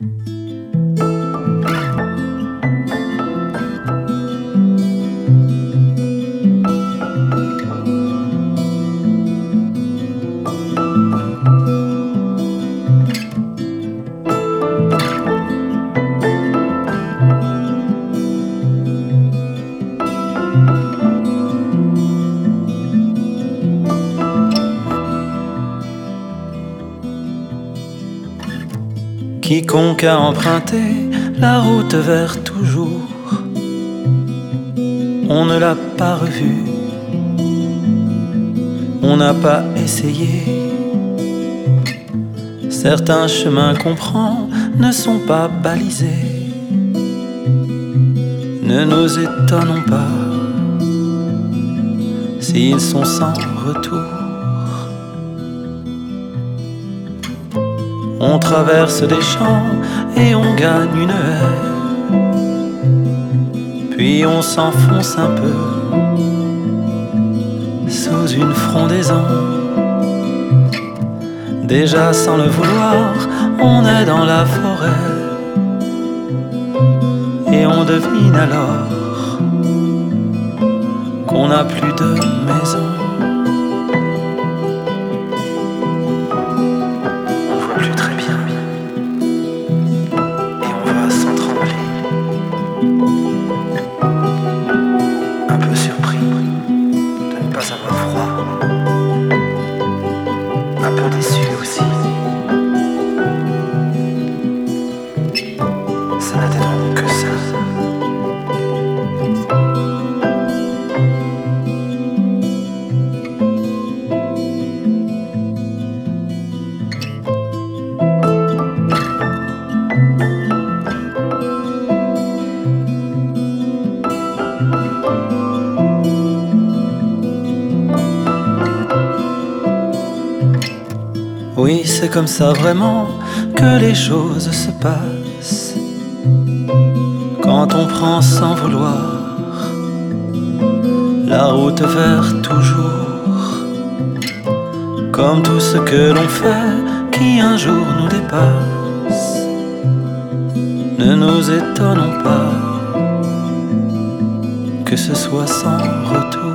Quiconque a emprunté la route vers toujours, on ne l'a pas revu, on n'a pas essayé. Certains chemins qu'on prend ne sont pas balisés. Ne nous étonnons pas s'ils sont sans retour. On traverse des champs et on gagne une haie, puis on s'enfonce un peu sous une frondaison. Déjà sans le vouloir, on est dans la forêt, et on devine alors qu'on n'a plus de maison. Oui, c'est comme ça vraiment que les choses se passent, quand on prend sans vouloir la route vers toujours. Comme tout ce que l'on fait qui un jour nous dépasse, ne nous étonnons pas que ce soit sans retour.